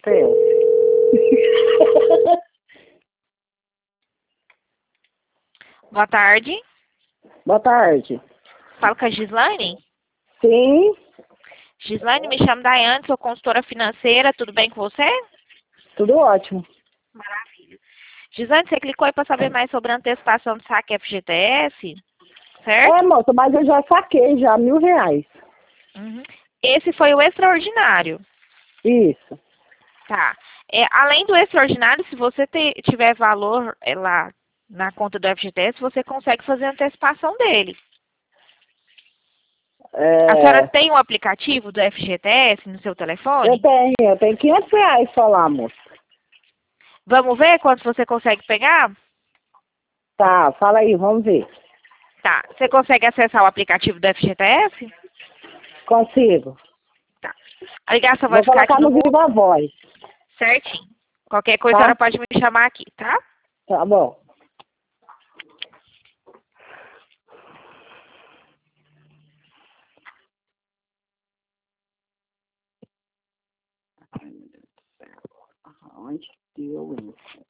céu. Boa tarde. Boa tarde. Falo com a Gislaine? Sim, Gislaine, me chamo Daiane, sou consultora financeira. Tudo bem com você? tudo ótimo. Maravilha. Gislaine, você clicou aí para saber mais sobre a antecipação do saque FGTS, certo? É, moça, mas eu já saquei já R$ 1.000. Uhum. Esse foi o extraordinário. Isso. Tá. Além do extraordinário, se você tiver valor lá na conta do FGTS, você consegue fazer a antecipação dele. A senhora tem um aplicativo do FGTS no seu telefone? Eu tenho R$ 500 só lá, moça. Vamos ver quanto você consegue pegar? Tá, fala aí, vamos ver. Tá. Você consegue acessar o aplicativo do FGTS? Consigo. Tá. A ligação vai Vou ficar colocar aqui no no Viva Voz. certinho. Qualquer coisa, a Tá? senhora pode me chamar aqui, tá? Tá bom. Onde deu isso?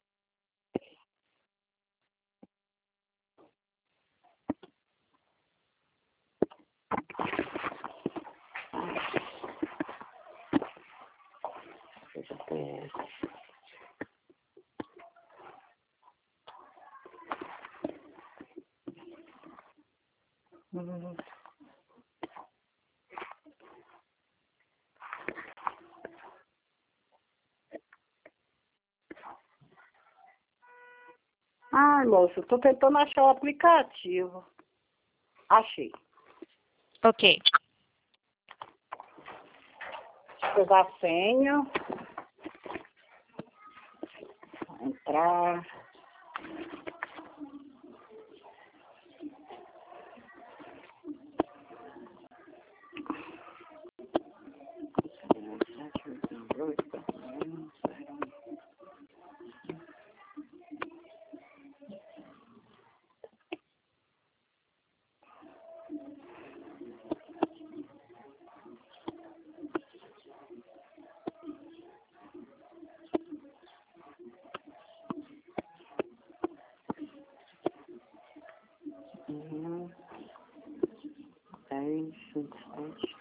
Ai, moça, eu tô tentando achar o aplicativo. Achei. Ok. Deixa eu pegar a senha. Entrar. Uhum. 10, 27.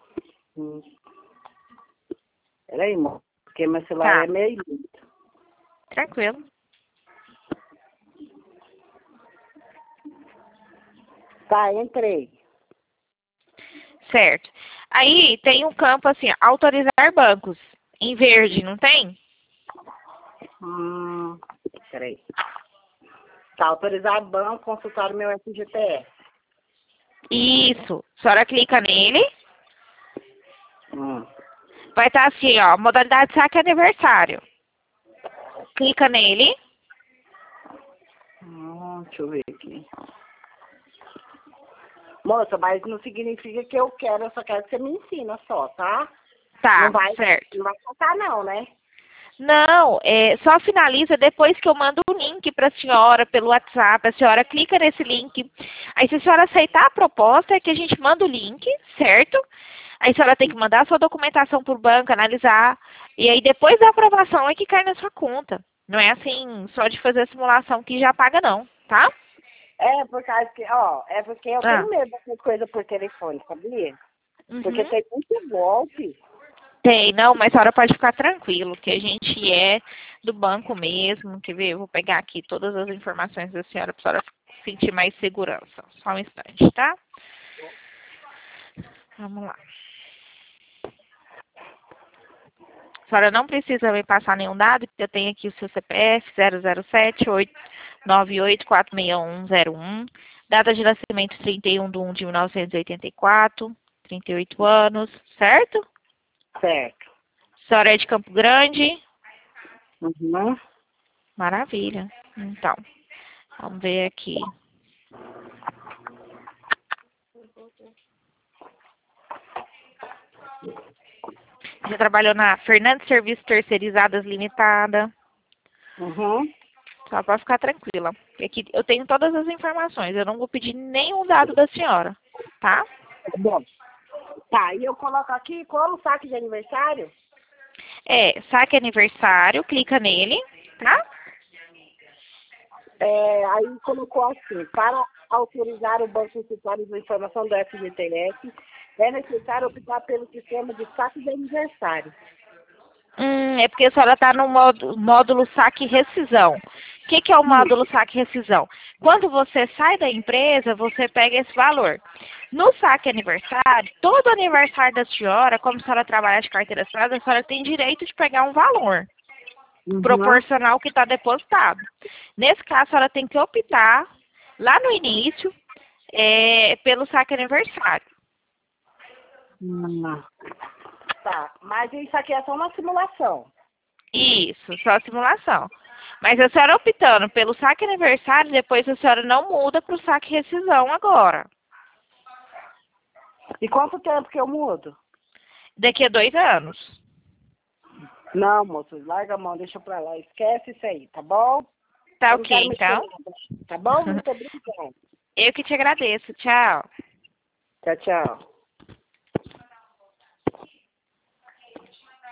Peraí, moça, porque meu celular Tá. é meio lento. Tranquilo. Tá, entrei. Certo. Aí tem um campo assim, autorizar bancos. Em verde, não tem? Peraí. Tá, autorizar banco, consultar o meu FGTS. Isso. A senhora clica nele. Hum. Vai estar assim, ó, modalidade de saque aniversário. Clica nele. Deixa eu ver aqui. Moça, mas não significa que eu quero, eu só quero que você me ensina só, tá? Tá, Não vai, certo. não vai contar não, né? Não, só finaliza depois que eu mando o link para a senhora pelo WhatsApp. A senhora clica nesse link. Aí, se a senhora aceitar a proposta, é que a gente manda o link, certo? Aí, a senhora tem que mandar a sua documentação para o banco, analisar. E aí, depois da aprovação, é que cai na sua conta. Não é assim, só de fazer a simulação que já paga, não, tá? É, por causa que, ó, é porque eu Ah. tenho medo dessas coisas por telefone, sabia? Porque Uhum. tem muito golpe. Tem, não, mas a senhora pode ficar tranquilo, que a gente é do banco mesmo. Quer ver? Eu vou pegar aqui todas as informações da senhora para a senhora sentir mais segurança. Só um instante, tá? Vamos lá. A senhora não precisa me passar nenhum dado, porque eu tenho aqui o seu CPF 007-898-46101. Data de nascimento 31/1/1984, 38 anos, certo? Certo. A senhora é de Campo Grande? Uhum. Maravilha. Então, vamos ver aqui. Já trabalhou na Fernandes Serviços Terceirizadas Limitada. Uhum. Só pode ficar tranquila. Aqui eu tenho todas as informações. Eu não vou pedir nenhum dado da senhora, tá? Tá bom. Tá, e eu coloco aqui como saque de aniversário? Saque aniversário, clica nele, tá? Aí colocou assim, para autorizar o banco de usuários da informação do FGTS, é necessário optar pelo sistema de saque de aniversário. É porque a senhora está no módulo saque e rescisão. O que é o módulo saque e rescisão? Quando você sai da empresa, você pega esse valor. No saque aniversário, todo aniversário da senhora, como a senhora trabalha de carteira assinada, a senhora tem direito de pegar um valor proporcional ao que está depositado. Nesse caso, a senhora tem que optar, lá no início, pelo saque aniversário. Tá, mas isso aqui é só uma simulação. Isso, só a simulação. Mas a senhora optando pelo saque aniversário, depois a senhora não muda para o saque rescisão agora. E quanto tempo que eu mudo? Daqui a 2 anos. Não, moço, larga a mão, deixa pra lá, esquece isso aí, tá bom? Tá Eu não ok, quero mexer então? nada, tá bom? Muito obrigada. Eu que te agradeço. Tchau. Tchau, tchau.